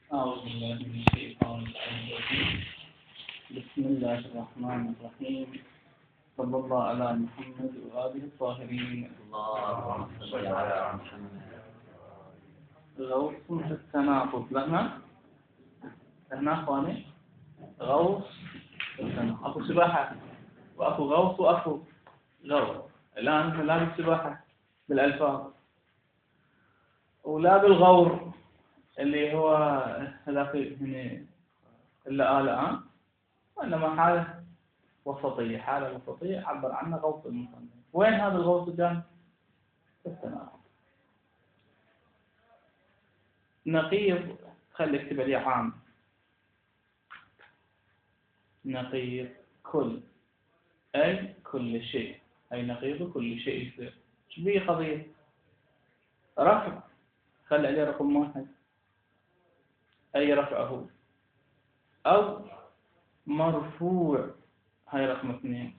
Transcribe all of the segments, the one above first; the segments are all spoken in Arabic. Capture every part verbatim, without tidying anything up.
أعوذ بالله من الشيطان الرجيم. بسم الله الرحمن الرحيم. صلى الله على محمد وآله الطاهرين. اللهم صل على محمد. غوص التناقض لهنا لهنا أخواني غوص التناقض. أكو سباحة وأكو غوص وأكو غوص. الآن لا بالسباحة بالألفاظ ولا بالغور اللي هو هذاك هنا إلا آل آن، وإنما حالة وسطية حالة وسطية عبر عنها غوص المصنف. وين هذا الغوص كان؟ في التناقض. نقيض خلي اكتب لي عام. نقيض كل أي كل شيء، أي نقيض كل شيء يصير. شو بيه قضية؟ رفع خلي عليه رقم واحد، أي رفعه، أو مرفوع هاي رقم اثنين.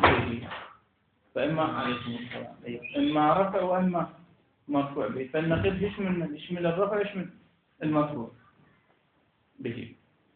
فإما عليكم السلام إما رفع وإما مرفوع به. فالنقيض يشمل يشمل الرفع يشمل المرفوع به.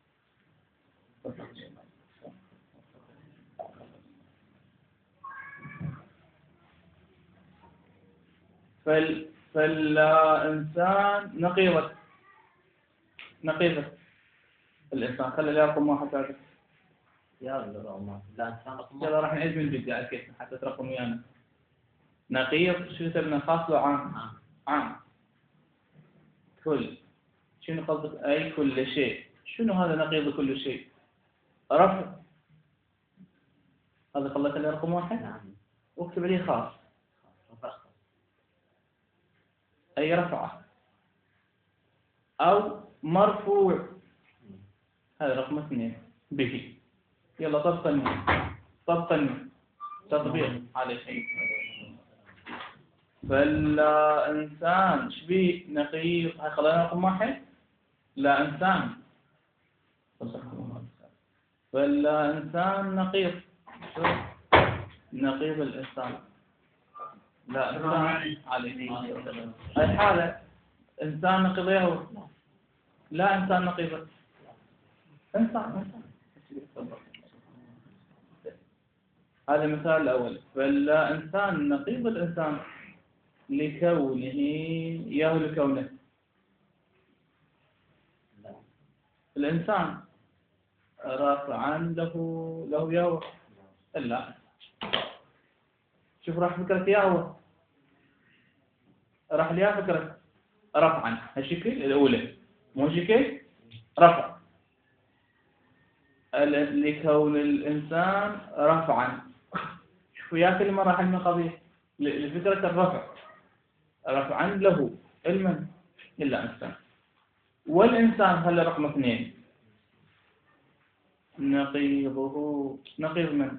فال فالإنسان نقيضة نقيضة الإنسان. خلي لي رقم واحد هذا. يا الله لا إنسان رقم يلا راح نعيد من الفيديو على كيف حتى ترقم ويانا. نقيض شو كتبنا؟ خاص له عام. عام كل. شنو قصدك أي كل شيء؟ شنو هذا نقيض كل شيء؟ رفع. هذا خليت لي رقم واحد. نعم. واكتب لي خاص. رفع خاص. أي رفعه أو مرفوع. هذا رقم اثنين به. يلا طبقني طبقني تطبيق على شيء. فلا إنسان شبيه نقيض. هاي خلينا رقم واحد. لا إنسان. فلا إنسان نقيض. نقيض الإنسان. لا إنسان عليه. هاي حالة إنسان نقيض يهوى. لا إنسان نقيض إنسان. هذا المثال الأول. فلا إنسان نقيض الإنسان لكونه يهو لكونه. الإنسان رافعا له له يهوى. لا شوف راح فكرة يهوى راح ليها فكرة رفعا. هالشكل الأولى مو شكل رفع. لكون الإنسان رفعا. شوف ويا كلمة راح لنا قضية لفكرة الرفع. رفعا له علما إلا إنسان. والإنسان خلى رقم اثنين. نقيضه نقيض من؟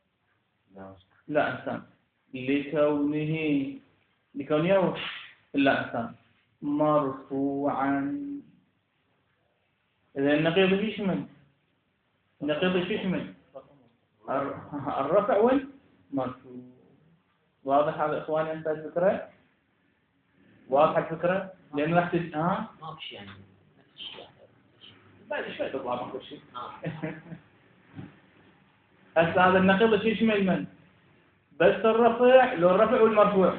لا إنسان. لكونه لكونه إلا إنسان مرفوعا. إذا النقيض يشمل النقيض يشمل الرفع والمرفوع. واضح هذا إخواني؟ أنت الفكرة واضح الفكرة؟ لأن راح تج ها ما في شيء يعني نفس الشيء. بعد شوي تطلع ماكو شيء. هسه هذا النقيض يشمل من؟ بس الرفع لو الرفع والمرفوع.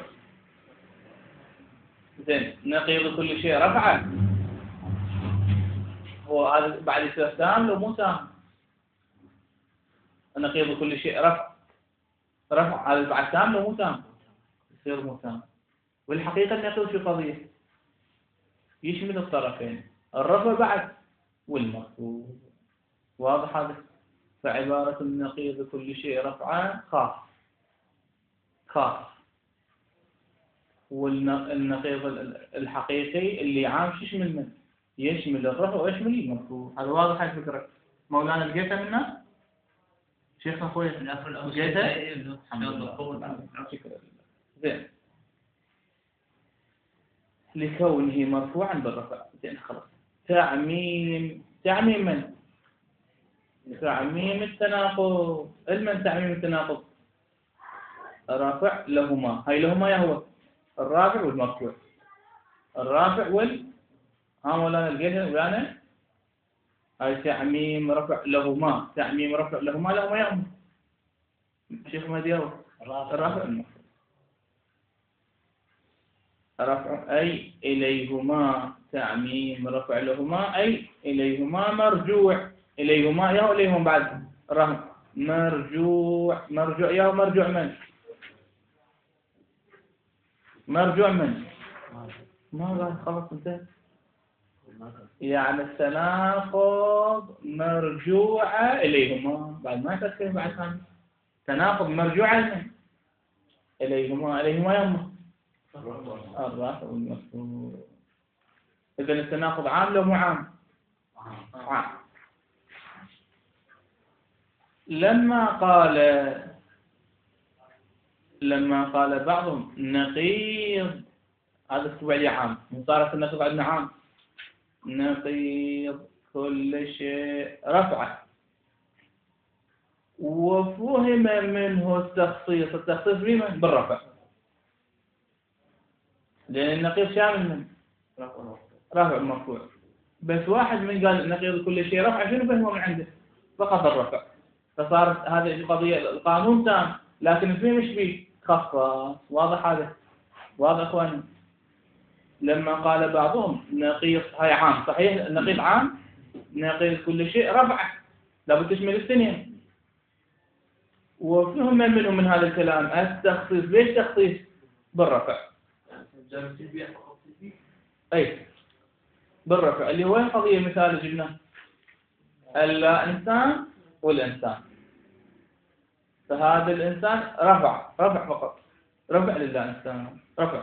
زين نقيض كل شيء رفعا. هو هذا بعد يصير تام لو مو تام؟ نقيض كل شيء رفع. رفع هذا بعد تام لو مو تام؟ يصير مو تام. والحقيقة النقيض في قضية يشمل الطرفين الرفع بعد والمرفوع. واضح هذا؟ فعبارة النقيض كل شيء رفعا خاص خاص. والنقيض الحقيقي اللي عام شو يشمل من؟ يشمل الرفع ويشمل المرفوع. هذا واضح هاي الفكرة مولانا؟ لقيتها منا؟ شيخنا أخوي لقيتها؟ شكرا. زين لكونه مرفوعا بالرفع. زين خلاص. تعميم تعميم من؟ تعميم التناقض. المن تعميم التناقض؟ رافع لهما. هاي لهما يهوى الرافع والمرفوع. الرافع وال ها مولانا لقيتها ويانا هاي تعميم رفع لهما، تعميم رفع لهما لهما يأمر. شيخ مهدي الرافع المفروض رفع أي إليهما، تعميم رفع لهما أي إليهما مرجوع، إليهما يا إليهم بعد رفع مرجوع، مرجوع يا مرجوع من؟ مرجوع من؟ ما بعد خلاص انتهى. يعني التناقض مرجوعة إليهما، بعد ما تذكر بعد ثاني تناقض مرجوعة من؟ إليهما، إليهما يما الرافع والمرفوع. إذا التناقض عام لو مو عام؟ عام. لما قال لما قال بعضهم نقيض، هذا السبع لي عام، صارت النقيض عندنا عام، نقيض كل شيء رفعه، وفهم منه التخصيص، التخصيص بمن؟ بالرفع، لأن النقيض شامل من؟ رفع المرفوع. بس واحد من قال نقيض كل شيء رفع، شنو فهمه من عنده؟ فقط الرفع. فصارت هذه القضية القانون تام، لكن الفهم ايش فيه؟ خاصة. واضح هذا؟ واضح اخواني؟ لما قال بعضهم نقيض، هاي عام صحيح، النقيض عام، نقيض كل شيء رفعه لابد تشمل الاثنين. وفهم منهم من هذا الكلام التخصيص. ليش تخصيص؟ بالرفع. اي بالرفع، اللي هو القضية مثال جبنا اللا انسان والانسان، فهذا الانسان رفع، رفع فقط، رفع لله انسان، رفع.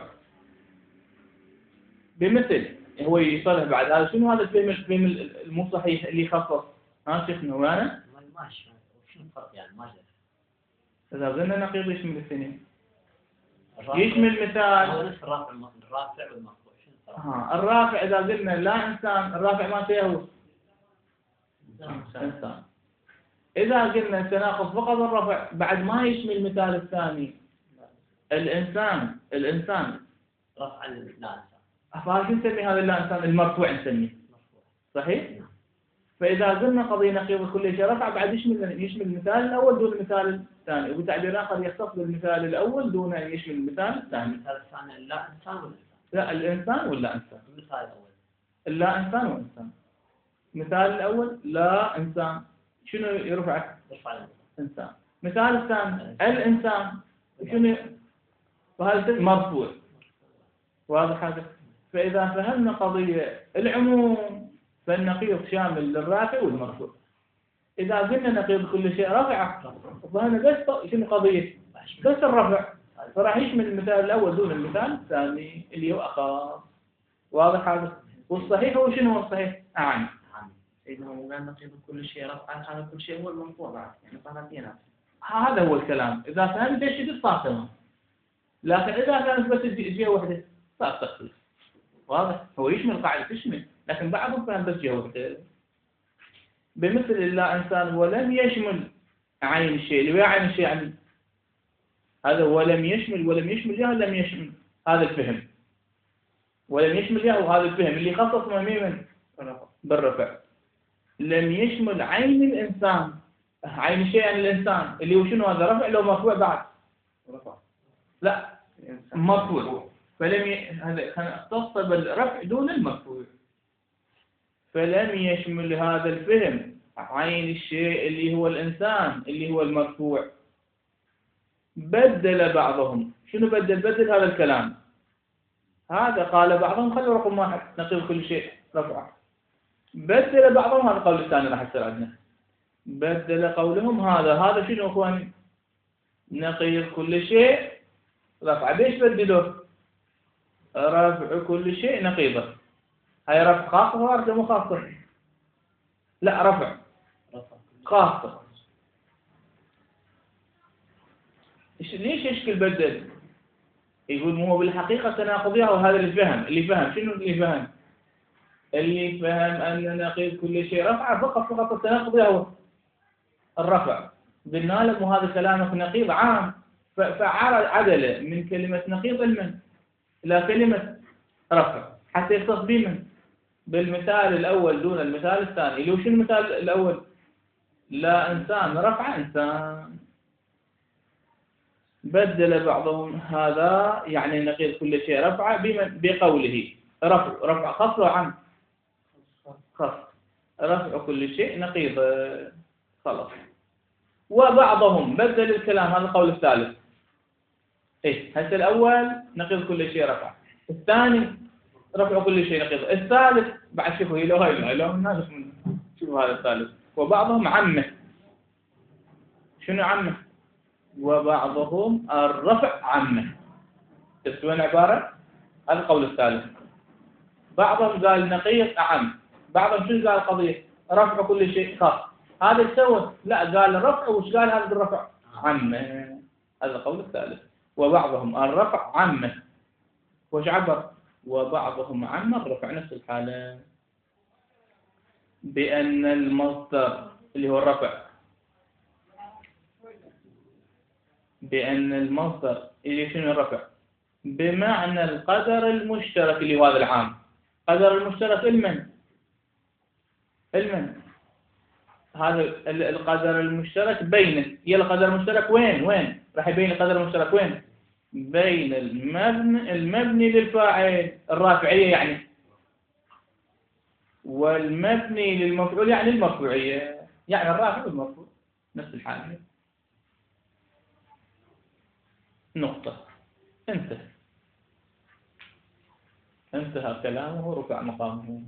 بمثل هو يصلح بعد هذا شنو هذا الفهم، الفهم المو صحيح اللي يخصص. ها شيخنا ويانا؟ ماشي، شنو الفرق يعني؟ ما ادري. إذا قلنا نقيض يشمل الاثنين، يشمل مثال هو نفس الرافع الرافع والمرفوع. شنو الفرق؟ ها الرافع إذا قلنا لا إنسان، الرافع ما هو إنسان. إذا قلنا التناقض فقط الرفع، بعد ما يشمل المثال الثاني الإنسان، الإنسان رفع لا إنسان، فهذا نسمي هذا اللا إنسان المرفوع نسميه، صحيح؟ فإذا قلنا قضية نقيض كل شيء رفع، بعد يشمل يشمل المثال الأول دون المثال الثاني، وبتعبير آخر يختص بالمثال الأول دون أن يشمل المثال الثاني. المثال الثاني لا إنسان ولا إنسان؟ لا الإنسان ولا إنسان. المثال الأول لا إنسان وإنسان. المثال الأول لا إنسان، شنو يرفع؟ يرفع إنسان. مثال الثاني الإنسان، شنو؟ وهذا مرفوع. واضح هذا؟ فإذا فهمنا قضية العموم فالنقيض شامل للرافع والمرفوع. إذا قلنا نقيض كل شيء رفع، فهنا بس شنو قضية؟ بس الرفع، فراح يشمل المثال الأول دون المثال الثاني اللي هو أخاف. واضح هذا؟ والصحيح هو شنو هو الصحيح؟ أعم. إذا هو قال نقيض كل شيء رفع، هذا كل شيء هو المرفوع بعد، يعني طرفين. هذا هو الكلام. إذا فهمت ايش صار تمام. لكن إذا كانت بس جهة واحدة صار تخصيص. واضح؟ هو يشمل قاعدة تشمل، لكن بعضهم فهم بس جهة واحدة. بمثل لا إنسان ولم يشمل عين الشيء، اللي هو عين الشيء يعني هذا ولم يشمل، ولم يشمل يا لم يشمل، هذا الفهم. ولم يشمل يا وهذا الفهم اللي خصص من بالرفع. لم يشمل عين الإنسان، عين الشيء يعني الإنسان اللي هو شنو هذا؟ رفع لو مرفوع بعد؟ رفع. لا مرفوع. فلم ي... هذا كان اختص بالرفع دون المرفوع. فلم يشمل هذا الفهم عين الشيء اللي هو الإنسان اللي هو المرفوع. بدل بعضهم، شنو بدل؟ بدل هذا الكلام. هذا قال بعضهم خلوا رقم واحد نقيض كل شيء رفع. بدل بعضهم، هذا قول الثاني راح يصير عندنا. بدل قولهم هذا، هذا شنو اخواني؟ نقيض كل شيء رفع. ليش بدلوه؟ رفع كل شيء نقيضه. هاي رفع خاصة ولا مو خاصة؟ لا رفع خاصة. ليش يشكل بدل؟ يقول مو بالحقيقة تناقضية، وهذا اللي فهم. اللي فهم شنو اللي فهم؟ اللي فهم أن نقيض كل شيء رفع فقط فقط التناقضية هو الرفع. قلنا لهم وهذا كلامك نقيض عام، فعدل من كلمة نقيض المن إلى كلمة رفع حتى يختص بمن؟ بالمثال الأول دون المثال الثاني. اللي هو شنو المثال الأول؟ لا إنسان رفع إنسان. بدل بعضهم هذا يعني نقيض كل شيء رفع بمن بقوله رفع رفع خفض وعم خفض رفع كل شيء نقيض خلاص. وبعضهم بدل الكلام، هذا القول الثالث. إيه هسه الأول نقيض كل شيء رفع، الثاني رفع كل شيء نقيض، الثالث بعد شوفوا هي لو هاي لا لو الناس شوفوا هذا الثالث. وبعضهم عمه. شنو عمه؟ وبعضهم الرفع عمه. تسوي العبارة؟ هذا القول الثالث. بعضهم قال نقيض أعم، بعضهم شنو قال القضية؟ رفع كل شيء خاص. هذا يسوي لا قال الرفع، وش قال هذا الرفع؟ عمه. هذا القول الثالث. وبعضهم الرفع عمه. وش عبر؟ وبعضهم عمه الرفع نفس الحالة. بأن المصدر اللي هو الرفع، بأن المصدر اللي شنو الرفع بمعنى القدر المشترك اللي هو هذا العام. قدر المشترك المن المن هذا القدر المشترك بينه. يا القدر المشترك وين وين راح يبين القدر المشترك وين؟ بين المبني المبني للفاعل الرافعية يعني، والمبني للمفعول يعني المرفوعية، يعني الرافع والمرفوع نفس الحالة. نقطة. انتهى انتهى كلامه ورفع مقامه.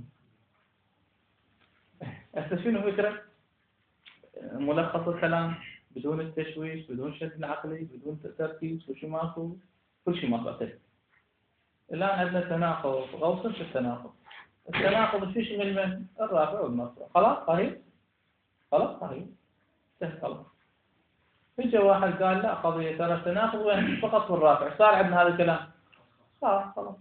هسه شنو فكرة ملخص الكلام بدون التشويش، بدون شد العقلي، بدون تركيز، وشو ماكو كل شيء ماكو. الآن عندنا تناقض، غوصن في التناقض. التناقض في شيء من الرافع والمرفوع. خلاص صحيح خلاص صحيح خلاص. اجى واحد قال لا قضية ترى التناقض وين فقط في الرافع، صار عندنا هذا الكلام خلاص خلاص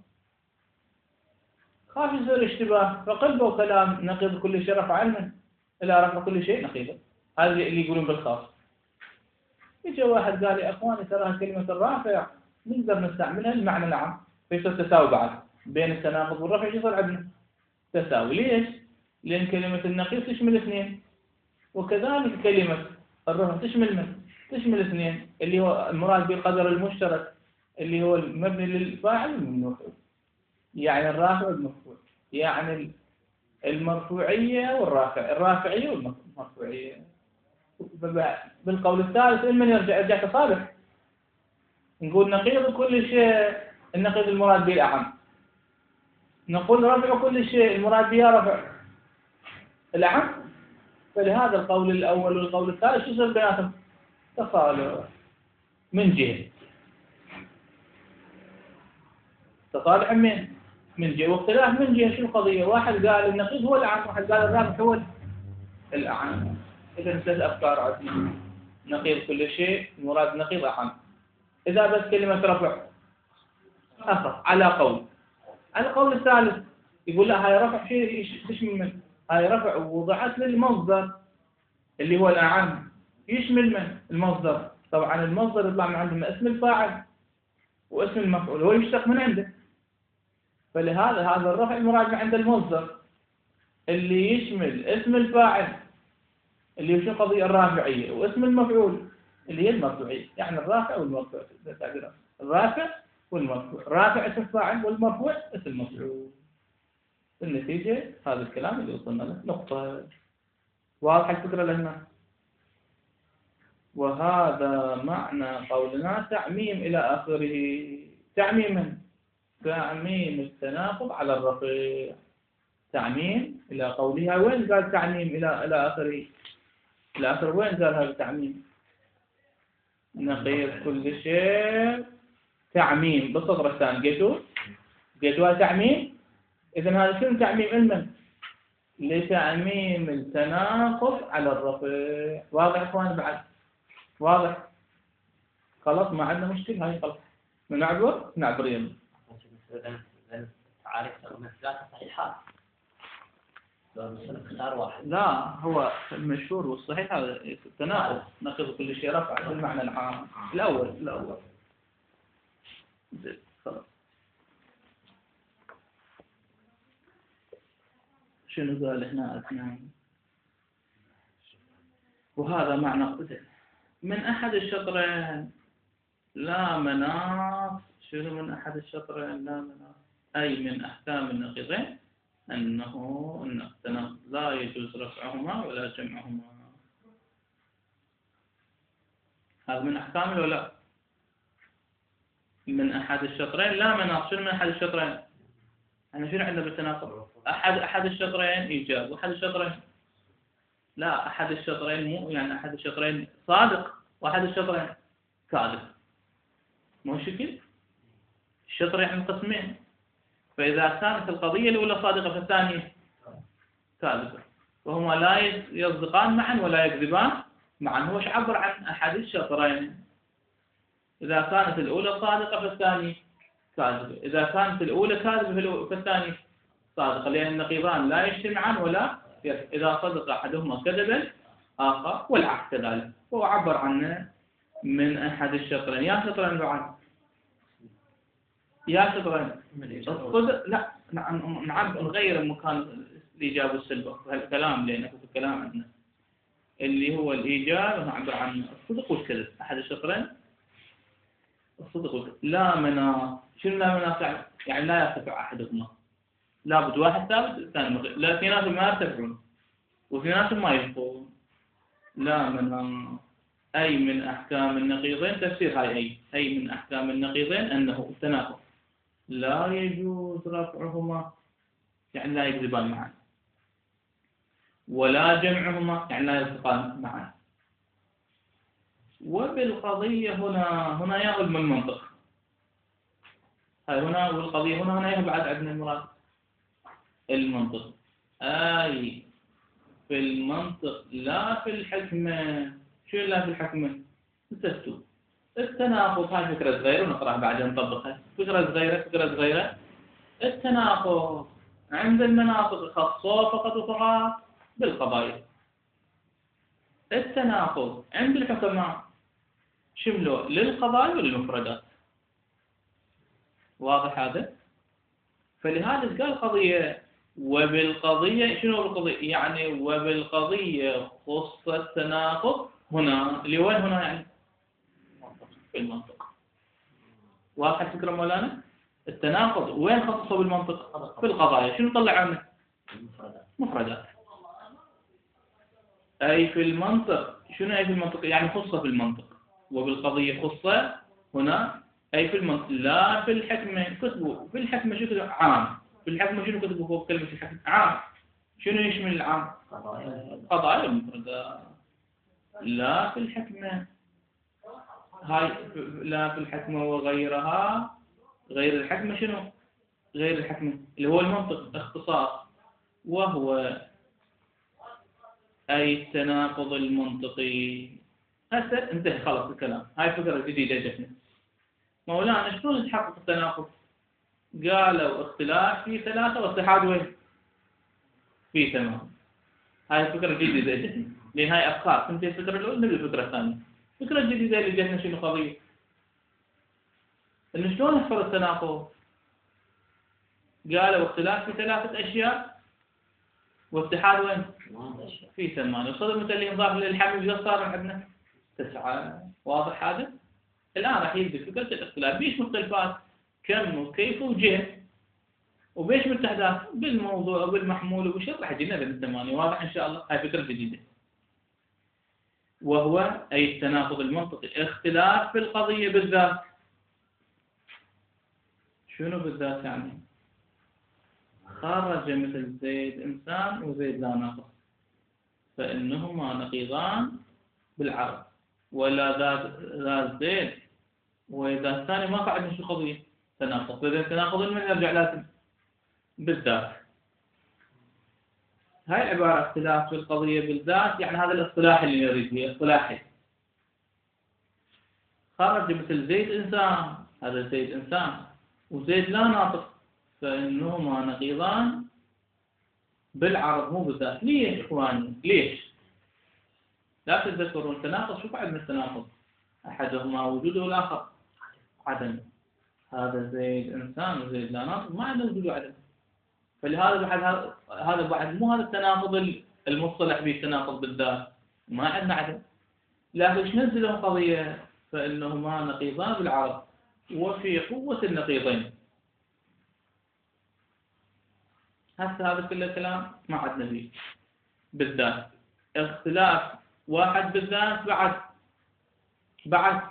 خاف يصير اشتباه، فقلبوا كلام نقيض كل شيء رفع علما إلى رفع كل شيء نقيضا. هذا اللي يقولون بالخاص. اجى واحد قال يا اخواني ترى كلمة الرافع نقدر نستعملها المعنى العام، فيصير تساوي بعد بين التناقض والرفع. يصير عندنا تساوي. ليش؟ لأن كلمة النقيض تشمل اثنين، وكذلك كلمة الرفع تشمل من؟ تشمل اثنين، اللي هو المراد بالقدر المشترك اللي هو المبني للفاعل والمفعول، يعني الرافع والمفعول، يعني المرفوعية والرافع، الرافعية والمرفوعية. بالقول الثالث من يرجع يرجع تصالح، نقول نقيض كل شيء النقيض المراد به الأعم، نقول رفع كل شيء المراد به رفع الأعم. فلهذا القول الأول والقول الثالث يصير بيناتهم تصالح من جهة، تصالح من من جهة، واختلاف من جهة. شو القضية؟ واحد قال النقيض هو الأعم، واحد قال الرافع هو الأعم. إذا ثلاث أفكار عندنا، نقيض كل شيء المراد نقيض أعم. إذا بس كلمة رفع أخف على قول. القول الثالث يقول لا هاي رفع شيء يشمل من هاي رفع وضعت للمصدر اللي هو الأعم، يشمل من المصدر. طبعا المصدر يطلع من عندنا اسم الفاعل واسم المفعول، هو يشتق من عنده. فلهذا هذا الرفع المراد من عند المصدر اللي يشمل اسم الفاعل اللي هو شو قضية الرافعية، واسم المفعول اللي هي المرفوعية، يعني الرافع والمرفوع. الرافع والمرفوع، رافع اسم الفاعل والمرفوع اسم المفعول. النتيجة هذا الكلام اللي وصلنا له. نقطة واضحة الفكرة لهنا. وهذا معنى قولنا تعميم إلى آخره. تعميما تعميم التناقض على الرفيع. تعميم إلى قولها. وين قال تعميم إلى إلى آخره؟ إلى آخر وين قال هذا التعميم؟ نقيض كل شيء تعميم بالسطر الثاني. قيتوا قيتوا تعميم. إذا هذا شنو تعميم علما؟ لتعميم التناقض على الرفيع. واضح إخوان بعد؟ واضح؟ خلاص ما عندنا مشكلة. هاي خلاص نعبر نعبر يلا. عارف ثلاثة صحيحات اختار واحد. لا هو المشهور والصحيح هذا التناقض نقيض كل شيء رفع بالمعنى العام. الأول الأول خلاص. شنو قال هنا اثنان؟ وهذا معنى من أحد الشطرين لا مناص. شنو من أحد الشطرين لا مناص؟ أي من أحكام النقيضين أنه أن التناقض لا يجوز رفعهما ولا جمعهما. هذا من أحكام ولا لا؟ من أحد الشطرين لا مناص. شنو من أحد الشطرين؟ أنا شنو عندنا بالتناقض؟ أحد أحد الشطرين إيجاب وأحد الشطرين لا. أحد الشطرين مو يعني أحد الشطرين صادق وأحد الشطرين كاذب. مو شكل الشطر يعني قسمين، فإذا كانت القضية الأولى صادقة فالثانية كاذبة، وهما لا يصدقان معا ولا يكذبان معا. هو عبر عن أحد الشطرين. إذا كانت الأولى صادقة فالثانية كاذبة، إذا كانت الأولى كاذبة فالثانية صادقة، لأن النقيضان لا يجتمعان ولا يرفع. إذا صدق أحدهما كذبا آخر والعكس كذلك. هو عبر عنه من أحد الشطرين. يا شطرين بعد يا شطرين الصدق لا نعبر نغير مكان الإيجاب والسلب في هالكلام، لأنه في الكلام عندنا اللي هو الإيجاب نعبر عن الصدق والكذب. أحد الشطرين الصدق والكذب. لا مناص. شنو لا مناص؟ يعني, يعني لا يرتفع أحدهما، لابد واحد ثابت الثاني مغير. لا في ناس ما يرتفعون وفي ناس ما يبقون. لا مناص أي من أحكام النقيضين. تفسير هاي أي أي من أحكام النقيضين أنه التناقض لا يجوز رفعهما يعني لا يكذبان معا، ولا جمعهما يعني لا يلتقان معا. وبالقضية هنا هنا يأخذ من المنطق. هاي هنا والقضية هنا هنا بعد عندنا المراد المنطق. أي في المنطق لا في الحكمة. شو لا في الحكمة؟ تستو التناقض. هاي فكرة صغيرة ونقرأها بعدين نطبقها. فكرة صغيرة فكرة صغيرة. التناقض عند المناطق الخاصة فقط وفقط بالقضايا. التناقض عند الحكماء شملوا للقضايا وللمفردات. واضح هذا؟ فلهذا قال قضية وبالقضية. شنو بالقضية؟ يعني وبالقضية خص التناقض هنا اللي وين هنا يعني في المنطق. واضح الفكرة مولانا؟ التناقض وين خصصه بالمنطق؟ في القضايا. شنو طلع عنه؟ مفردات. أي في المنطق. شنو أي في المنطق؟ يعني خصة في المنطق. وبالقضية خصة هنا أي في المنطق لا في الحكمة. كتبوا في الحكمة شو كتبوا؟ عام. في الحكمة شنو كتبوا فوق كلمة الحكمة؟ عام. شنو يشمل العام؟ قضايا المفردات. لا في الحكمة. هاي لا في الحكمة وغيرها. غير الحكمة شنو؟ غير الحكمة اللي هو المنطق اختصاص، وهو أي التناقض المنطقي. هسه انتهى خلاص الكلام. هاي فكرة جديدة جتنا. مولانا شلون يتحقق التناقض؟ قالوا اختلاف في ثلاثة واتحاد وين؟ في تمام. هاي فكرة جديدة جتنا، لأن هاي أفكار. فهمت الفكرة الأولى نبي الفكرة الثانية. الفكرة الجديدة اللي جتنا شنو قضية؟ إنه شلون يحصل التناقض؟ قالوا اختلاف في ثلاثة أشياء واتحاد وين؟ في ثمانية. وصدر مثل اللي ينضاف للحمل إذا صار عندنا تسعة. واضح هذا؟ الآن راح يبدأ فكرة الاختلاف. بيش مختلفات كم وكيف وجه، وبيش متحدات بالموضوع وبالمحمول وبالشيء راح يجينا بالثمانية. واضح إن شاء الله. هاي فكرة جديدة. وهو أي التناقض المنطقي اختلاف في القضية بالذات. شنو بالذات يعني؟ خرج مثل زيد إنسان وزيد لا ناقص، فإنهما نقيضان بالعرض، ولا ذات زيد وإذا الثاني ما قاعد شو قضية تناقض. فإذا تناقض من يرجع لازم بالذات. هاي العبارة اختلاف في القضية بالذات، يعني هذا الاصطلاح اللي يريد فيه اصطلاحي. خرج مثل زيد إنسان، هذا زيد إنسان وزيد لا ناطق، فإنهما نقيضان بالعرض مو بالذات. ليش إخواني؟ ليش؟ لا تتذكرون التناقض. شو بعد من التناقض؟ أحدهما وجود والآخر عدم. هذا زيد إنسان وزيد لا ناطق، ما عندنا وجود وعدم. فلهذا بعد هذا هذا بعد مو هذا التناقض المصطلح به التناقض بالذات، ما عندنا عدم. لكن ايش نزلوا قضية فإنهما نقيضان بالعرض وفي قوة النقيضين. هسه هذا كله كلام ما عندنا فيه بالذات. اختلاف واحد بالذات بعد بعد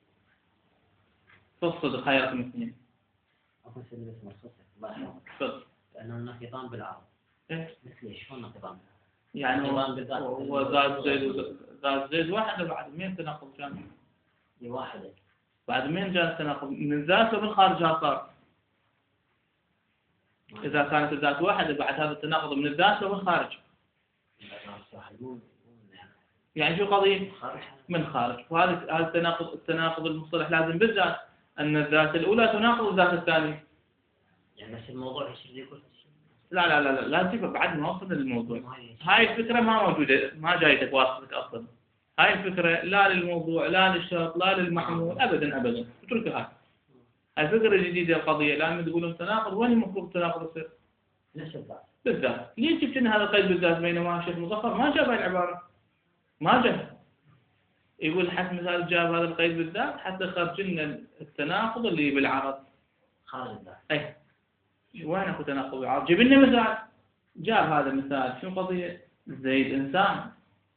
في الصدق. هاي رقم اثنين. أقول سيدي اسمه الصدق الله يحفظك. صدق. لأنه النقيضان بالعرض. إيه؟ مثل إيش؟ شلون نقيضان؟ يعني النقيضان بالذات. وزاد زيد زاد زيد واحد بعد مين تناقض كان؟ لواحدة. بعد مين جاء التناقض؟ من الذات ومن خارجها صار. إذا كانت الذات واحدة بعد هذا التناقض من الذات ومن خارج. يعني شو قضية؟ من خارج. وهذا هذا التناقض التناقض المصطلح لازم بالذات أن الذات الأولى تناقض الذات الثانية. يعني بس الموضوع ايش اللي يقول؟ لا لا لا لا لا تجيب بعد ما وصلنا للموضوع. هاي الفكرة ما موجودة، ما جايتك واصلك أصلا. هاي الفكرة لا للموضوع لا للشرط لا للمحمول أبدا أبدا. اتركها. هاي الفكرة الجديدة القضية لما تقولون تناقض وين المفروض التناقض يصير؟ نفس الذات. بالذات. ليش جبت لنا هذا القيد بالذات بينما الشيخ مظفر ما جاب هاي العبارة؟ ما جاب. يقول حسب مثال جاب هذا القيد بالذات حتى خرج لنا التناقض اللي بالعرض. خارج الذات. أي. وين اكو تناقض بالعرض؟ جيب لنا مثال. جاب هذا المثال شنو قضية؟ زيد إنسان.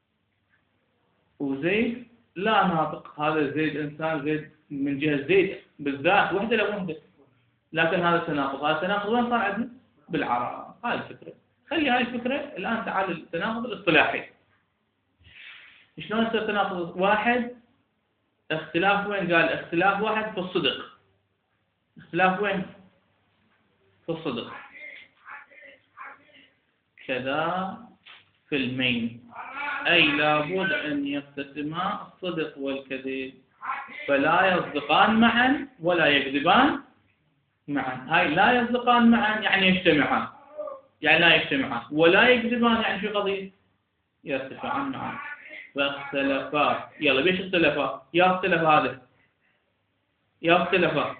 وزيد لا ناطق. هذا زيد إنسان زيد من جهة زيد بالذات وحدة لا وحدة. لكن هذا التناقض هذا التناقض وين صار عندنا؟ بالعرض. هاي الفكرة. خلي هاي الفكرة الآن تعال التناقض الاصطلاحي. شلون يصير تناقض واحد؟ اختلاف وين؟ قال اختلاف واحد في الصدق. اختلاف وين؟ في الصدق. كذا في المين. أي لابد أن يقتسما الصدق والكذب فلا يصدقان معا ولا يكذبان معا. هاي لا يصدقان معا يعني يجتمعان، يعني لا يجتمعان، ولا يكذبان يعني شو قضية؟ يرتفعان معا. فاختلفا. يلا بيش اختلفا؟ يا اختلف هذا يا اختلفا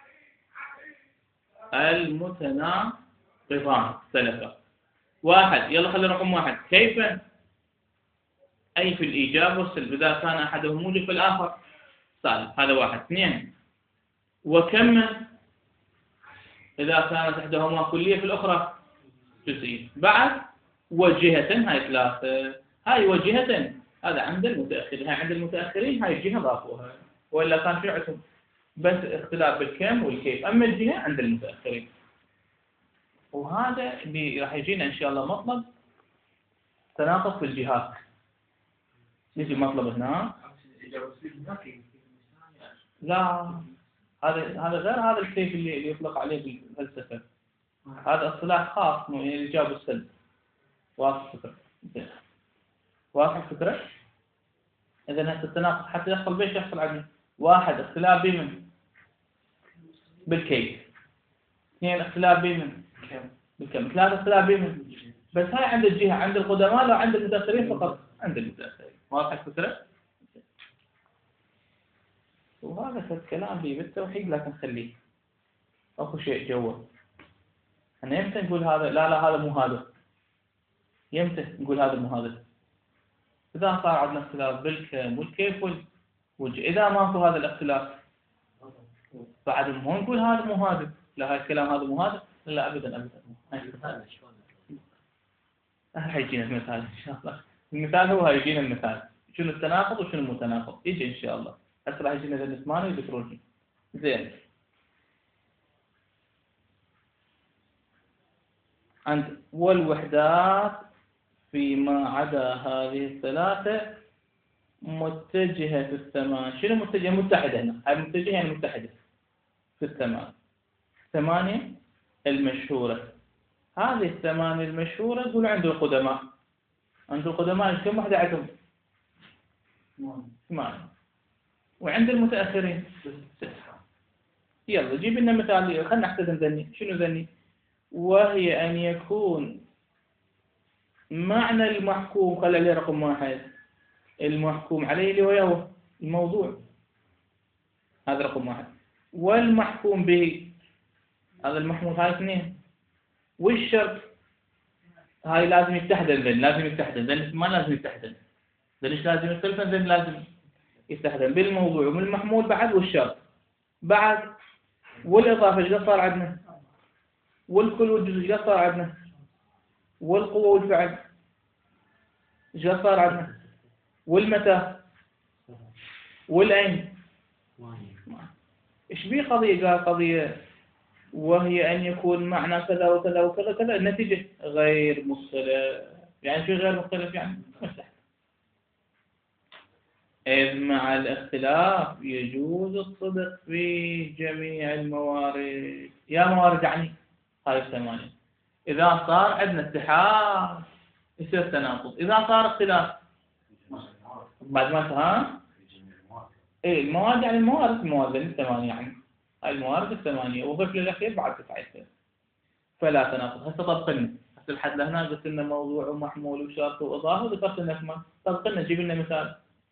المتناقضان. اختلفا. واحد. يلا خلي رقم واحد. كيف؟ أي في الإيجاب والسلب إذا كان أحدهم موجب في الآخر سالب. هذا واحد. اثنين. وكم إذا كانت إحداهما كلية في الأخرى جزئية. بعد وجهة. هاي ثلاثة. هاي وجهة هذا عند المتأخرين. هاي عند المتأخرين هاي الجهة ضافوها وإلا كان في عندهم بس اختلاف بالكم والكيف. أما الجهة عند المتأخرين. وهذا اللي راح يجينا إن شاء الله مطلب تناقض في الجهات. يجي مطلب هنا. لا هذا هذا غير هذا الكيف اللي, اللي يطلق عليه بالفلسفة. هذا اصطلاح خاص من الإيجاب والسلب. واضح الفكرة؟ واضح الفكرة؟ إذا هذا التناقض حتى يحصل بيش يحصل عندنا واحد اختلاف بمن؟ بالكيف. اثنين اختلاف بمن؟ بالكم. ثلاثة اختلاف بمن؟ بس هاي عند الجهة عند القدماء لا عند المتأخرين فقط. عند المتأخرين. واضح الفكرة؟ وهذا الكلام بي بالتوحيد لكن خليه. اكو شيء جوا. احنا يمتى نقول هذا لا لا هذا مو هذا. يمتى نقول هذا مو هذا؟ إذا صار عندنا اختلاف بالكم والكيف والوجه. إذا ما أكو هذا الاختلاف بعد مو نقول هذا مو هذا. لا هاي الكلام هذا مو هذا. لا أبدا أبدا. مثال شلون؟ راح يجينا المثال إن شاء الله. المثال هو هيجينا المثال. شنو التناقض وشنو المتناقض يجي إن شاء الله. هسه راح يجينا ذا ثمانية يذكروني. زين. عند والوحدات فيما عدا هذه الثلاثة متجهة في الثمان. شنو متجهة؟ متحدة هنا. هاي متجهة يعني متحدة في الثمان. ثمانية المشهورة. هذه الثمانية المشهورة تقول عند القدماء. عند القدماء كم واحدة عندهم؟ ثمانية. وعند المتأخرين تسعة. يلا جيب لنا مثال. خلينا نحتزم ذني. شنو ذني؟ وهي أن يكون معنى المحكوم. خلي عليه رقم واحد. المحكوم عليه اللي هو الموضوع. هذا رقم واحد. والمحكوم به هذا المحمول. هاي اثنين. والشرط هاي لازم يتحدن ذن لازم يتحدن ذن ما لازم يتحدن ذن إيش لازم يختلفن ذن لازم يتحدن بالموضوع والمحمول بعد والشرط بعد والإضافة إيش صار عندنا والكل والجزء إيش صار عندنا والقوة والفعل إيش صار عندنا والمتى والأين إيش بيه قضية قال قضية وهي أن يكون معنى كذا وكذا وكذا كذا النتيجة غير مختلف يعني شو غير مختلف يعني مستحيل إذ مع الاختلاف يجوز الصدق في جميع الموارد يا موارد يعني هاي الثمانية إذا صار عندنا اتحاد يصير تناقض إذا صار اختلاف بعد ما ها إيه الموارد يعني الموارد الموارد الثمانية يعني هاي الموارد الثمانية وضيف للأخير بعد تسعة فلا تناقض هسه طبقنا هسه لحد لهنا قلت لنا موضوع ومحمول وشرط وإضافة وذكرت لنا كمان طبقنا جيب لنا مثال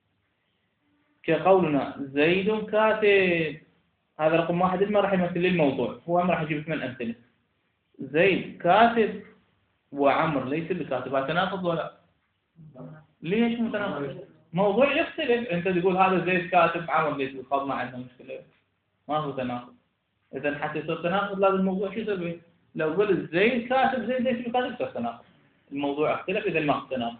كقولنا زيد كاتب هذا رقم واحد ما راح يمثل لي الموضوع هو ما راح يجيب ثمان أمثلة زيد كاتب وعمر ليس بكاتب هذا تناقض ولا ليش متناقض موضوع يختلف انت تقول هذا زيد كاتب عمر ليس بكاتب ما عندنا مشكلة ما هو تناقض إذا حتى يصير تناقض لازم الموضوع شو يسوي لو قلت زيد كاتب زيد ليس بكاتب يصير تناقض الموضوع اختلف إذا ما تناقض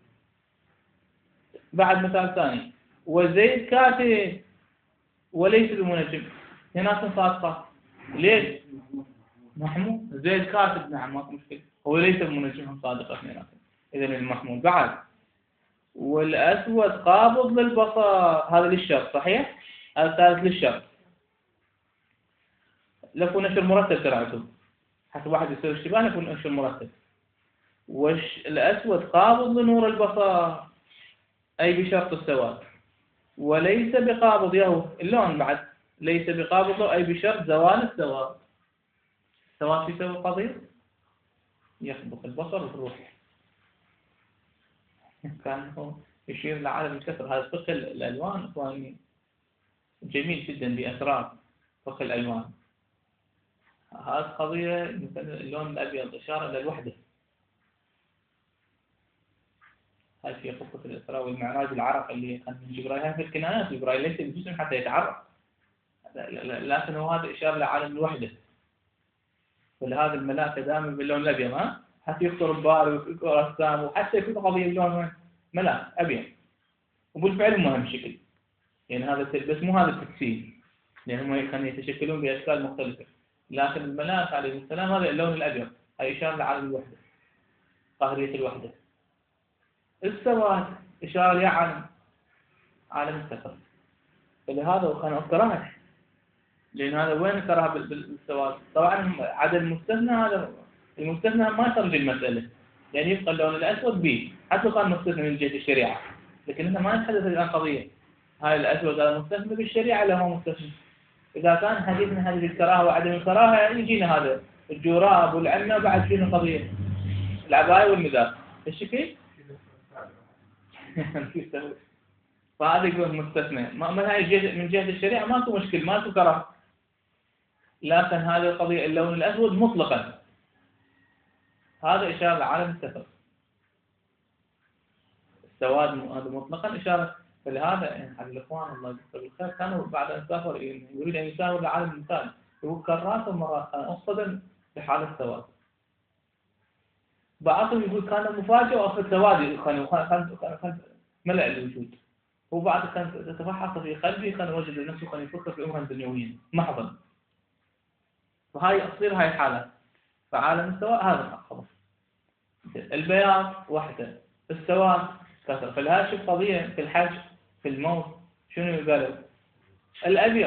بعد مثال ثاني وزيد كاتب وليس بمنجم هنا صادقة ليش محمول زيد كاتب نعم ما في مشكلة هو ليس بمنجم صادقة هنا إذا المحمول بعد والأسود قابض للبصر هذا للشرط صحيح الثالث للشرط لكون نشر مرتب ترعته حتى واحد يصير اشتباه لكون نشر مرتب والأسود قابض لنور البصر أي بشرط السواد وليس بقابض يهو اللون بعد ليس بقابض أي بشرط زوال السواد السواد في سوى القضية يخبط البصر والروح كان هو يشير لعالم الكسر هذا فقه الألوان إخواني جميل جدا بأسرار فقه الألوان هذه قضية مثل اللون الأبيض إشارة إلى الوحدة هاي في خطة الإسراء والمعراج العرق اللي كان من جبرائيل في الكنانات جبرائيل ليس بجسم حتى يتعرف لكن هو هذا إشارة لعالم الوحدة ولهذا الملاك دائما باللون الأبيض ها حتى يخطر ببال ويفكر رسام وحتى يكون قضية اللون ملاك أبيض وبالفعل مو أهم شكل يعني هذا بس مو هذا التكسير لأنهم كانوا يتشكلون بأشكال مختلفة لكن الملاك عليه السلام هذا اللون الأبيض هي إشارة لعالم الوحدة قهرية الوحدة السواد إشارة لعالم عالم السفر فلهذا كان أكره لأن هذا وين كره بالسواد طبعا عدد المستثنى هذا المستثنى ما يخرج المسألة يعني يبقى اللون الأسود به حتى كان مستثنى من جهة الشريعة لكن احنا ما نتحدث الآن قضية هاي الأسود هذا مستثنى بالشريعة لا هو مستثنى إذا كان حديثنا هذه الكراهة وعدم الكراهة يعني يجينا هذا الجوراب والعنة بعد فينا قضية العباية والمذاق الشكل فهذا يكون مستثنى ما من هاي من جهة الشريعة ما تو مشكل ما تو كراهة لكن هذه القضية اللون الأسود مطلقا هذا إشارة لعالم السفر السواد هذا مطلقا إشارة فلهذا يعني الإخوان الله يجزاهم بالخير كانوا بعد أن سافر يريد أن يسافر لعالم المثال يقول كرات ومرات كان أصطدم بحال السواد بعضهم يقول كان مفاجئ وأخذ سوادي كان كان ملأ الوجود وبعد كان تتفحص في قلبي كان وجد نفسه كان يفكر في أمور دنيوية محضا فهاي تصير هاي الحالة فعالم السواء هذا خلاص البياض وحده السواد كثر فالهاشم قضية في الحج في الموت شنو قالوا الأبيض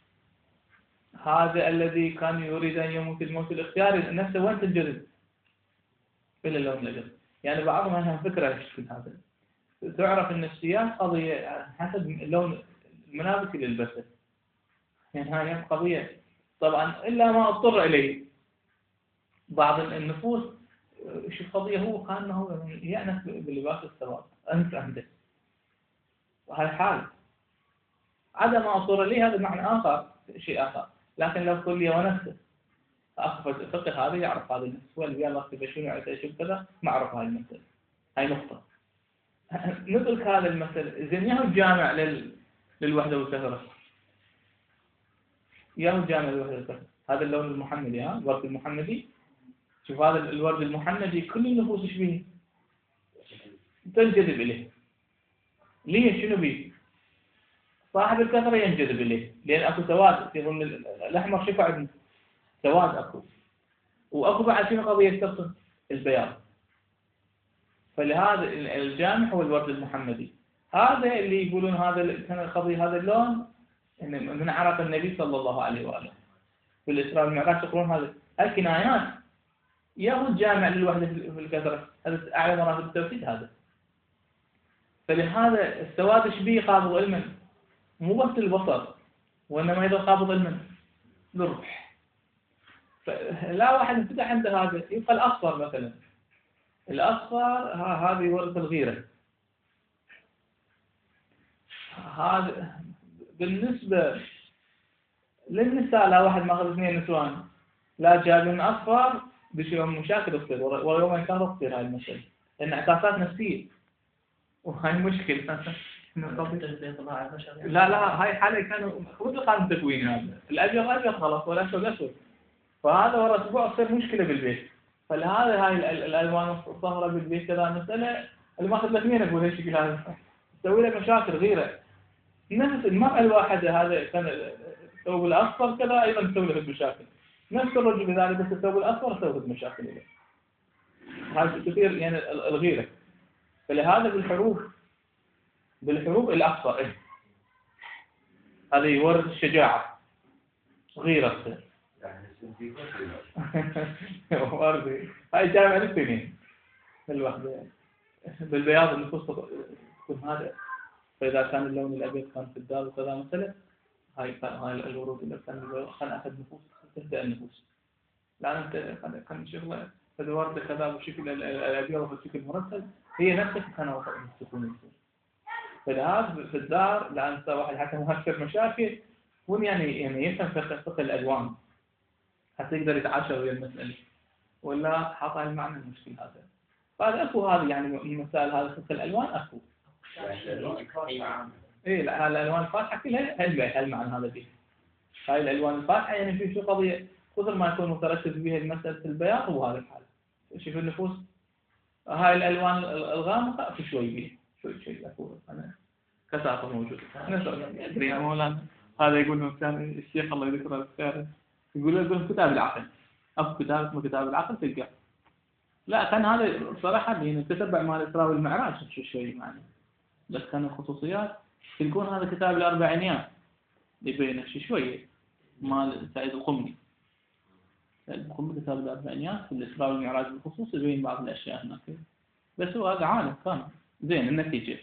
هذا الذي كان يريد أن يموت الموت الاختياري نفسه وين تنجذب إلى اللون الأبيض يعني بعضهم عندهم فكرة في هذا تعرف أن السياق قضية حسب اللون الملابس اللي لبسه يعني هاي قضية طبعا إلا ما اضطر إليه بعض النفوس شو قضية هو كان هو يأنس بلباس السواد أنت عنده وهي حال عدم ما اضطر إليه هذا معنى آخر شيء آخر لكن لو كلية ونفسه أخذ الفقه هذا يعرف هذا النسوة اللي الله تبشون على شيء كذا معرف هاي المسألة، هاي نقطة. نترك هذا المثل، زين ياهو الجامع لل... للوحدة والكثرة، ياهو الجامع للوحدة والكثرة، هذا اللون المحمدي، ها الورد المحمدي. شوف هذا الورد المحمدي كل النفوس ايش به؟ تنجذب إليه. ليش؟ شنو بيه؟ صاحب الكثرة ينجذب إليه لأن أكو سواد في ضمن الأحمر. شوف عندنا سواد أكو، وأكو بعد شنو قضية يستبطن البياض. فلهذا الجامع هو الورد المحمدي. هذا اللي يقولون هذا كان القضية هذا اللون إن من عرف النبي صلى الله عليه وآله في الإسراء والمعراج. يقولون هذا الكنايات ياخذ جامع للوحدة في الكثرة، هذا أعلى مراتب التوحيد هذا. فلهذا السواد ايش بيه؟ قابض علما، مو بس البصر وإنما أيضا قابض علما للروح. فلا واحد انفتح عنده هذا. يبقى الأصفر مثلا، الأصفر هذا يورث الغيرة. هذا بالنسبة للنساء، لا واحد ماخذ اثنين نسوان لا جايبين أصفر بشيء مشاكل تصير، ويوم كان تصير هاي المسألة لأن اعتاسات نفسية وهاي مشكلة. لا لا هاي حالة كانوا خذ القانون التكويني هذا الأبيض أبيض خلاص والأسود أسود، فهذا ورا أسبوع تصير مشكلة بالبيت. فلهذا هاي الألوان الظاهرة بالبيت كذا مسألة اللي ماخذ لك مين أقول هالشكل هذا تسوي له مشاكل غيره. نفس المرأة الواحدة هذا كان الثوب الأصفر كذا أيضا تسوي له مشاكل، نفس الرجل بذلك بس الثوب الأصفر تسوي له مشاكل له. هذا كثير يعني الغيرة. فلهذا بالحروف بالحروف الأصفر إيه؟ هذا يورث الشجاعة غيرة تصير. وردي هاي جامعة الاثنين الواحدة بالبياض النفوس تكون هذا. فإذا كان اللون الأبيض كان في الدار وكذا مثلا هاي هاي الورود اللي كان خلنا أخذ نفوس تهدأ النفوس. لا أنت كان شغله هذا ورد كذا بشكل الأبيض بشكل مرتب هي نفسك كان وقت تكون النفوس. فلهذا في الدار لا أنت واحد حتى مؤثر مشاكل هون يعني يعني يفهم فقه الألوان حتى يقدر يتعاشر ويا المسألة ولا حاط على المعنى المشكل هذا. فهذا أكو هذا يعني مثال هذا فقه الألوان أكو. إيه لا الألوان الفاتحة كلها هل هل معنى هذا فيه. هاي الألوان الفاتحة يعني في شو قضية قدر ما يكون متركز بها المسألة البياض هو هذا الحال. شوف النفوس هاي الألوان الغامقة أكو شوي بيه شوي شوي أكو أنا كثافة موجودة. أدري يا مولانا هذا يقول كان الشيخ الله يذكره بالخير يقول يقول كتاب العقل أو كتاب اسمه كتاب العقل تلقى. لا كان هذا صراحة يعني تتبع مع الإسراء والمعراج شو شوي يعني بس كان الخصوصيات تلقون هذا كتاب الأربعينيات يبين شيء شوية مال سعيد القمي. سعيد القمي كتاب الأربعينيات في الإسراء والمعراج بالخصوص يبين بعض الأشياء هناك. بس هو هذا عالم كان زين. النتيجة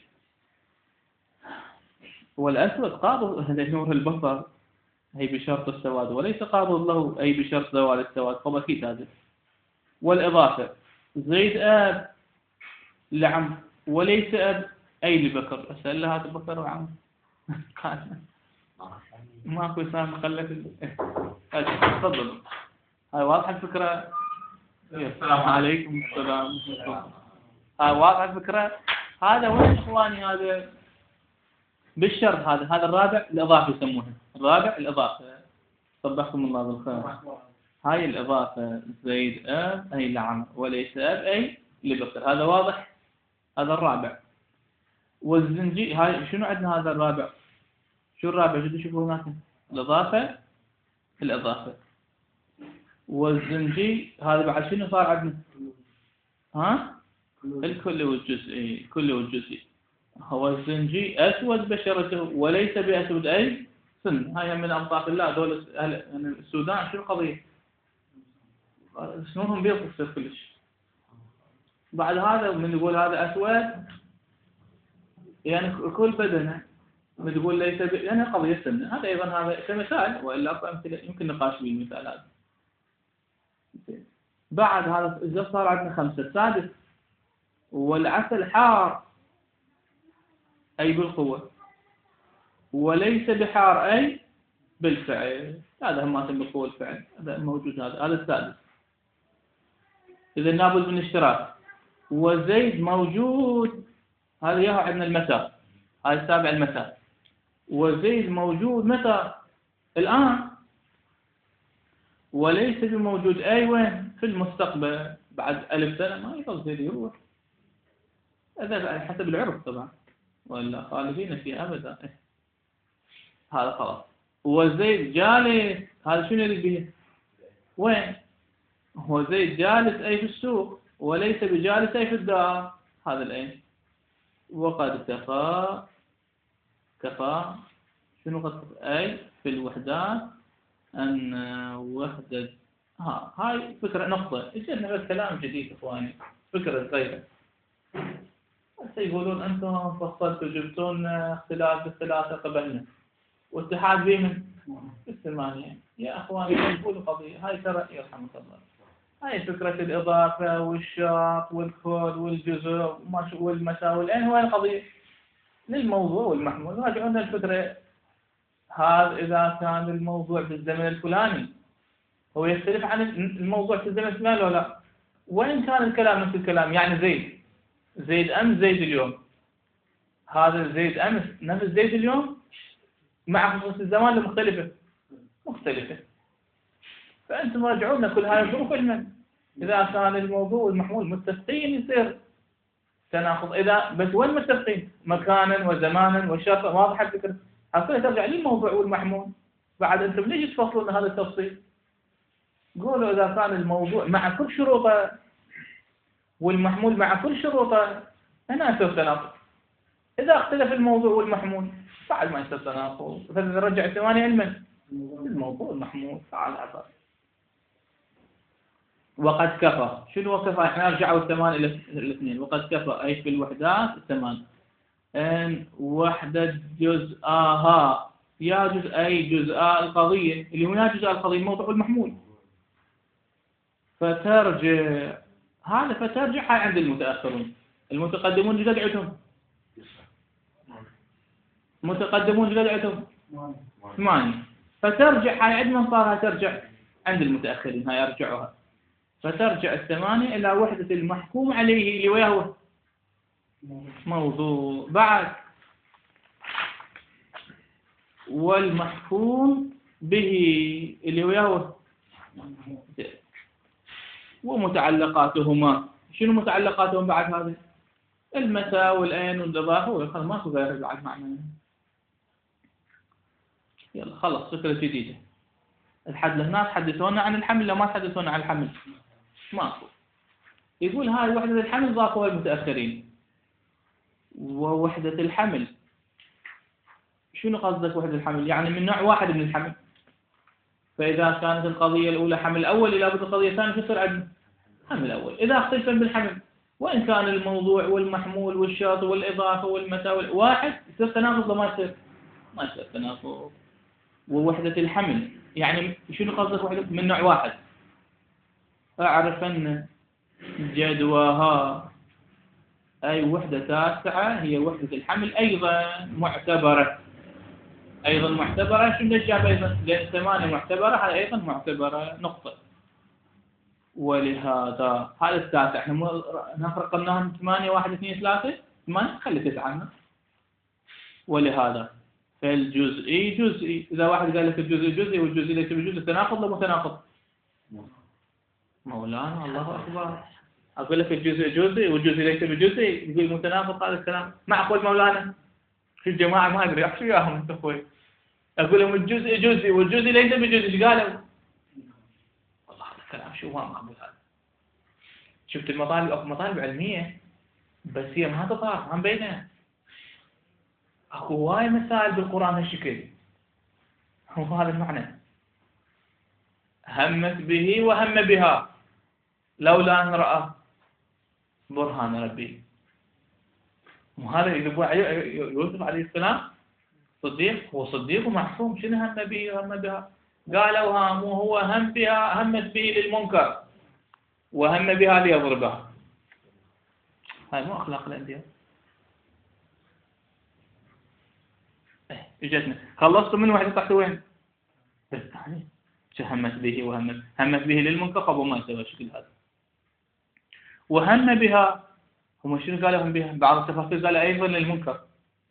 والأسود قابض نور البصر هي بشرط السواد وليس قابض له أي بشرط زوال السواد طبعا أكيد هذا. والإضافة زيد أب لعم وليس أب أي لبكر. أسأل له هذا بكر وعم ماكو إنسان مخلف. تفضل هاي واضحة الفكرة. السلام عليكم السلام. هاي واضحة الفكرة. هذا وين إخواني هذا بالشرط هذا هذا الرابع الإضافة يسمونه الرابع الإضافة. صبحكم الله بالخير. هاي الإضافة زيد أب أي لعم وليس أب أي لبكر. هذا واضح. هذا الرابع. والزنجي هاي شنو عندنا هذا الرابع شو الرابع جدوا شوفوا هناك الإضافة الإضافة. والزنجي هذا بعد شنو صار عندنا ها الكل والجزئي الكل والجزئي. هو الزنجي أسود بشرته وليس بأسود أي سن. هاي من أمطاق الله دول يعني السودان شو القضية اسمهم بيض تصير كلش. بعد هذا من يقول هذا أسود يعني كل بدنه من يقول ليس ب... يعني قضية سن. هذا أيضا هذا كمثال وإلا أمثلة يمكن نقاش بالمثال هذا. بعد هذا إذا صار عندنا خمسة. السادس والعسل حار أي بالقوة وليس بحار أي بالفعل، هذا هم ما تنبقوا الفعل، هذا موجود، هذا هذا السادس. إذا لابد من اشتراك. وزيد موجود، هذا ياهو عندنا المتى، هذا السابع المتى. وزيد موجود متى؟ الآن. وليس بموجود أي وين؟ في المستقبل، بعد ألف سنة ما يظل زيد يروح. هذا على حسب العرف طبعا، ولا خالفين فيه أبدا. هذا خلاص. وزيد جالس، هذا شنو يريد به؟ وين؟ هو زيد جالس أي في السوق، وليس بجالس أي في الدار. هذا الأين. وقد كفى، كفى شنو قد أي في الوحدات أن وحدة. ها هاي فكرة نقطة، يصير بس كلام جديد إخواني، فكرة صغيرة. هسه يقولون أنتم فصلتوا جبتون اختلاف بالثلاثة قبلنا واتحاد بهم بالثمانية. يا أخواني قولوا قضية، هاي ترى يرحمك الله، هاي فكرة الإضافة والشرط والكل والجزء والمساوي، الآن هو القضية للموضوع والمحمول. راجعونا الفكرة، هذا إذا كان الموضوع في الزمن الفلاني هو يختلف عن الموضوع في الزمن الفلاني ولا لا؟ وإن كان الكلام نفس الكلام، يعني زيد زيد أمس زيد اليوم، هذا زيد أمس نفس زيد اليوم مع خصوص الزمان المختلفة مختلفة. فأنتم راجعونا كل هاي الظروف علما. إذا كان الموضوع والمحمول متفقين يصير تناقض. إذا بس وين متفقين؟ مكانا وزمانا وشرطا، واضحة الفكرة. هكذا ترجع للموضوع والمحمول. بعد أنتم ليش تفصلون هذا التفصيل؟ قولوا إذا كان الموضوع مع كل شروطه والمحمول مع كل شروطه، هنا يصير تناقض. إذا اختلف الموضوع والمحمول بعد ما يصير تناقض، فنرجع الثمانية علما الموضوع والمحمول على الأثر. وقد كفى، شنو وكفى؟ احنا رجعوا الثمان إلى الاثنين. وقد كفى أي في الوحدات الثمان. إن وحدة جزءها، يا جزء أي جزء القضية اللي هنا جزء القضية الموضوع والمحمول. فترجع هذا، فترجع هاي عند المتأخرون. المتقدمون جزء عندهم متقدمون جزء عندهم ثمانية. فترجع هاي عند من صارها ترجع عند المتأخرين، هاي يرجعوها. فترجع الثمانية إلى وحدة المحكوم عليه اللي وياه موضوع. بعد والمحكوم به اللي وياه ومتعلقاتهما. شنو متعلقاتهم بعد هذا؟ المتى والأين والإضافة والخل، ماكو غير بعد معنى. يلا خلص فكرة جديدة. الحد الناس حدثونا عن الحمل، لا ما تحدثونا عن الحمل ماكو. يقول هاي وحدة الحمل ضافوها المتأخرين. ووحدة الحمل شنو قصدك وحدة الحمل؟ يعني من نوع واحد من الحمل. فإذا كانت القضية الأولى حمل أول، لابد القضية الثانية تصير عندنا حمل أول. إذا اختلفا بالحمل وإن كان الموضوع والمحمول والشرط والإضافة والمتى واحد، يصير تناقض ولا ما يصير؟ ما يصير تناقض. ووحدة الحمل يعني شنو قصدك وحدة من نوع واحد؟ أعرف أن جدواها أي وحدة تاسعة هي وحدة الحمل أيضا معتبرة. أيضا معتبرة. شنو الجاب أيضا؟ لأن ثمانية معتبرة، هذا أيضا معتبرة نقطة. ولهذا هذا التاسع احنا نفرق قلناهم ثمانية واحد اثنين ثلاثة ثمانية، خلي تسعة. ولهذا فالجزئي جزئي. إذا واحد قال لك الجزئي جزئي والجزئي ليس بجزء، تناقض ولا متناقض؟ مولانا الله أكبر. أقول لك الجزء جزئي والجزء ليس بجزئي، يقول متناقض هذا الكلام. معقول مولانا؟ في الجماعة ما أدري أحشو وياهم أنت أخوي. أقول لهم الجزء جزئي والجزء ليس بجزئي، إيش قالوا؟ والله هذا الكلام شو ما مقبول هذا. شفت المطالب أو مطالب علمية بس هي ما تطاق، ما مبينة. أخو واي مسائل بالقرآن هالشكل، هو هذا المعنى. همت به وهم بها لولا أن رأى برهان ربي. وهذا يوسف عليه السلام صديق، هو صديق ومحكوم. شنو هم به وهم بها؟ قالوا هام وهو هم بها، همت به للمنكر وهم بها ليضربها. هاي مو أخلاق الأنبياء. اجتنا خلصتوا من وحدة تحت وين؟ بس يعني شو همت به وهمت همت به للمنكر قبل ما يسوي الشكل هذا، وهم بها هم شنو قالوا هم بها؟ بعض التفاسير قال أيضا للمنكر.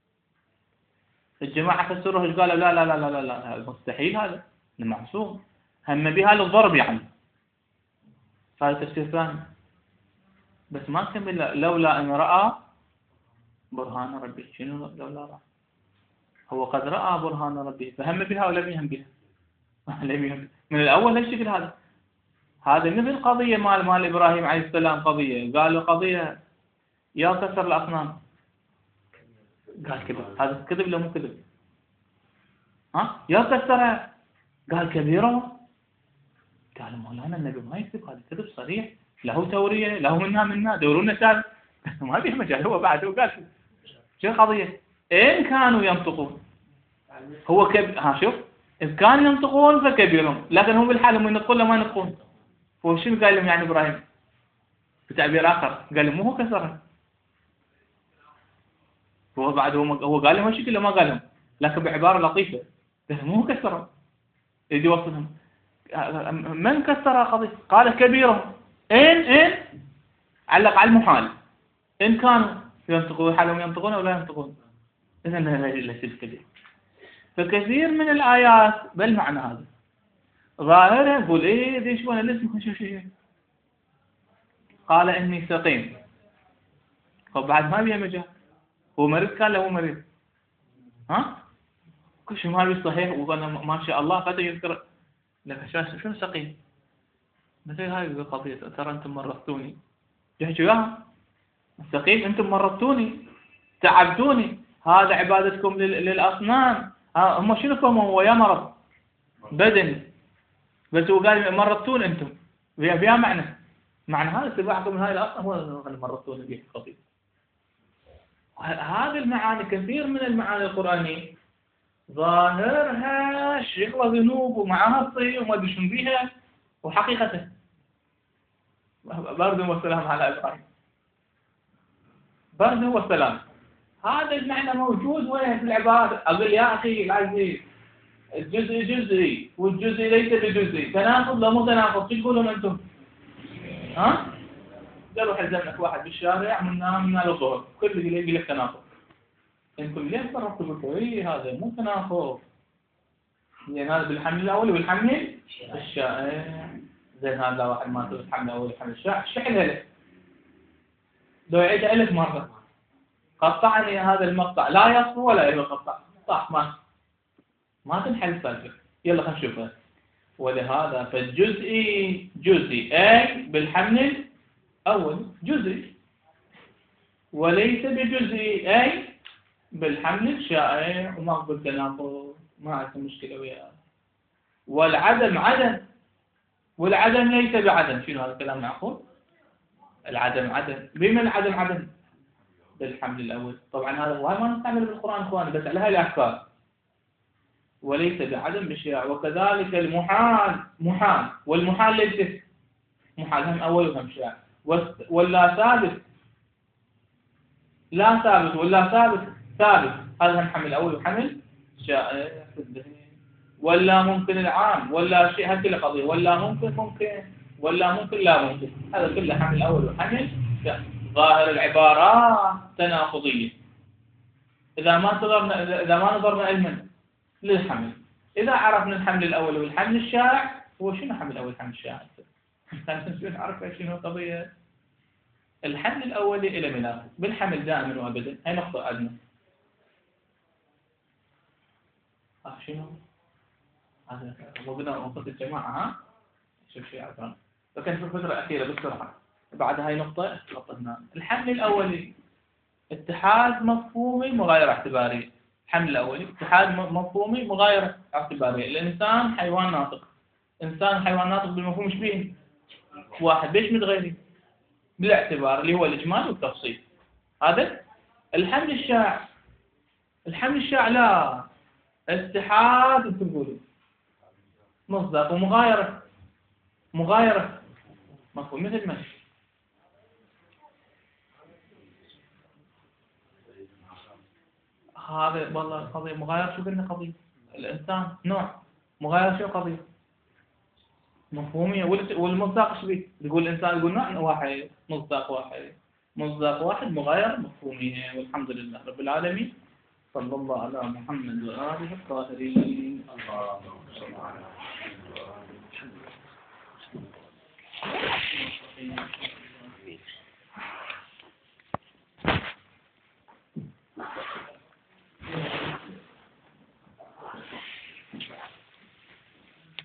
الجماعة فسروه ايش قالوا؟ لا لا لا لا لا لا مستحيل، هذا المعصوم. هم بها للضرب يعني، هذا تفسير ثاني. بس ما كمل لولا أن رأى برهان ربه. شنو لولا رأى؟ هو قد رأى برهان ربه فهم بها ولم يهم بها. لم يهم من الأول هالشكل هذا. هذا مثل قضية مال مال إبراهيم عليه السلام، قضية قالوا قضية يا كسر الأصنام، قال كذب. هذا كذب لو مو كذب؟ ها يا كسر، قال كبيرة. قال مولانا النبي ما يكذب، هذا كذب صريح، له تورية، له منها منا دورونا ثالث. ما فيه مجال. هو بعد هو قال شو القضية؟ إن كانوا ينطقون هو كب... ها شوف، إذ كانوا ينطقون فكبيرهم، لكن هم بالحال هم ينطقون لما ينطقون. هو شنو قال لهم يعني إبراهيم بتعبير آخر؟ قال لهم مو هو كسرها، هو بعد هو هو قال لهم هالشكل ما قال لهم، لكن بعبارة لطيفة قال مو هو كسرها. يجي يوصلهم من كسرها قضية؟ قال كبيرهم. إن إن علق على المحال، إن كانوا ينطقون حالهم ينطقون أو لا ينطقون. إذن ليس الكذب. فكثير من الآيات بالمعنى هذا ظاهرة يقول إيه ذي شو أنا الاسم شو شو قال إني سقيم. فبعد ما بيه مجال، هو مريض كان له مريض، ها كل شيء ما بيه صحيح وقال ما شاء الله فتى يذكر لك شنو سقيم. مثل هاي القضية ترى أنتم مرضتوني، يحكي وياها سقيم أنتم مرضتوني تعبتوني، هذا عبادتكم للأصنام. هم شنو فهموا؟ هو يا مرض بدني، بس هو قال مرضتون أنتم فيها معنى، معنى هذا اتباعكم من هاي الأصنام هو اللي مرضتون به القضية. هذه المعاني كثير من المعاني القرآنية ظاهرها شغلة ذنوب ومعاصي وما ادري شنو بيها، وحقيقة برد والسلام على إبراهيم، برد والسلام. هذا المعنى موجود وين في العبادة؟ أقول يا أخي العزيز الجزء جزئي والجزء ليس بجزئي، تناقض لو مو تناقض، شو تقولون أنتم؟ ها؟ قالوا حزمنك واحد بالشارع من نام الظهر كل اللي يقول لك تناقض، انتم ليه فرقتوا قلتوا ايه هذا مو تناقض، لان هذا بالحمل الاول والحمل الشائع. زين هذا واحد ما تقول الحمل الاول والحمل الشائع شحنه له لو يعيدها ألف مرة. قطعني هذا المقطع لا يصفو ولا يقطع صح، ما ما تنحل السالفة. يلا خلينا نشوفها. ولهذا فالجزئي جزئي أي بالحمل أول جزئي، وليس بجزئي أي بالحمل الشائع، وما أقول تناقض ما عندي مشكلة وياه. والعدم عدم والعدم ليس بعدم. شنو هذا الكلام معقول؟ العدم عدم. بما العدم عدم بالحمل الأول. طبعا هذا هو ما نستعمله بالقرآن إخواني، بس على هاي الأفكار. وليس بعدم بشياع. وكذلك المحال محال، والمحال ليس محال هم أول وهم شائع. ولا ثابت لا ثابت ولا ثابت ثابت، هذا هم حمل أول وحمل شائع في الذهن. ولا ممكن العام ولا شيء، هذه كلها قضية. ولا ممكن ممكن ولا ممكن لا ممكن، هذا كله حمل أول وحمل شائع. ظاهر العبارات تناقضية إذا ما نظرنا إذا ما نظرنا علما للحمل. إذا عرفنا الحمل الأول والحمل الشائع، هو شنو حمل الأول والحمل الشائع؟ نعرف شنو القضية. الحمل الأولي إلى مناخ بالحمل دائما وأبدا. هاي نقطة أدنى. آه شنو؟ هذا مو قلنا نقطة الجماعة ها؟ شوف شيء عفوا. لكن في الفترة الأخيرة بسرعة بعد هاي نقطة خططنا. الحمل الأولي اتحاد مفهومي مغايرة اعتبارية. الحمل الأولي اتحاد مفهومي مغايرة اعتبارية. الإنسان حيوان ناطق. إنسان حيوان ناطق بالمفهوم شبيه؟ واحد بيش متغيرين بالاعتبار اللي هو الإجمال والتفصيل. هذا الحمل الشائع. الحمل الشائع لا اتحاد انتم تقولوا مصداق ومغايرة مغايرة مفهوم مثل ما هذا والله قضية مغايرة. شو قلنا قضية الإنسان نوع مغايرة شو قضية مفهومية. والمصداق ايش بيه؟ يقول الإنسان يقول نوع واحد مصداق واحد مصداق واحد مغايرة مفهومية. والحمد لله رب العالمين. صلى الله على محمد وآله الطاهرين. اللهم صل على محمد.